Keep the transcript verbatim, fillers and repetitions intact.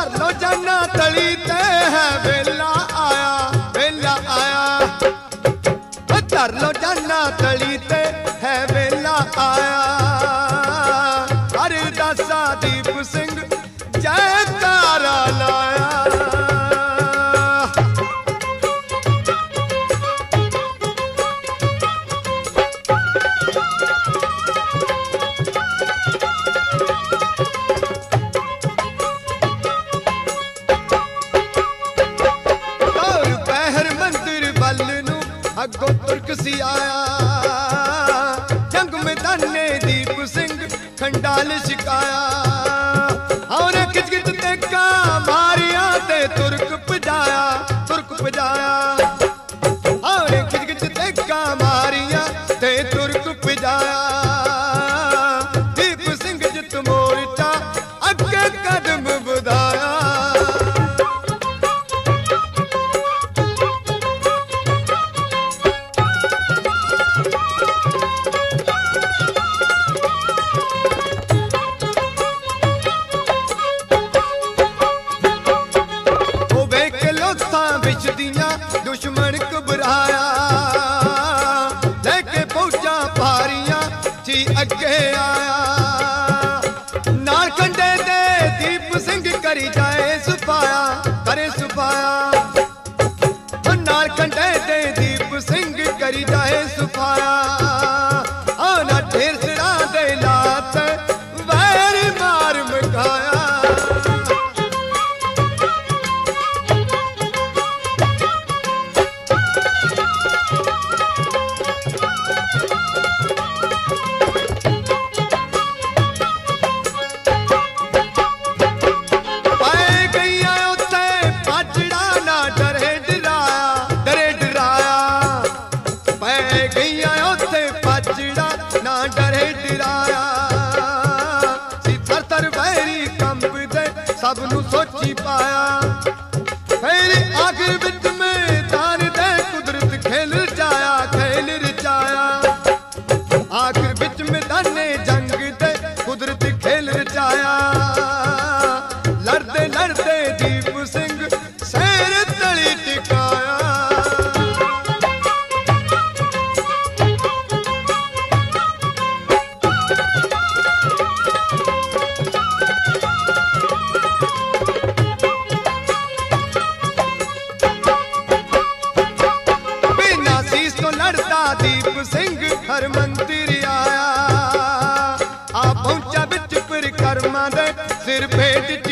धर लो जाना तली ते है वेला आया वेला आया धर लो जाना तली ते है वेला आया हरदासा दीप सिंह जयकारा लाया अगो तुर्क सी आया जंग में दाने दीप सिंह खंडाल शिकाया और खिच खिच देखा मारिया ते तुर्क पजाया तुर्क पजाया और खिच खिच देखा मारिया ते तुर्क पजाया दीप सिंह जित मोर्चा अगे कदम बढ़ाया दुश्मन घबराया लेके पहुंचा पारियां जी अगे आया नाल कंडे दे दीप सिंह करी जाए सुपाया करे सुपाया नाल कंडे दे दीप सिंह करी जाए सुपाया आना ढेर सिरा दे लात वैर मार मकाया ना डरे डराया सी थर थर वैरी कंब दे सब नू सोची पाया फिर आखिर बिच में दान दे कुदरत खेल रचाया खेल रचाया आखिर बिच में दाने जंग दे कुदरत खेल रचाया लड़ते लड़ते दीप सिंह शेर तली टिकाया दीप सिंह हर मंदिर आया आ पहुंचा बिच परिक्रमा दे सिर भेट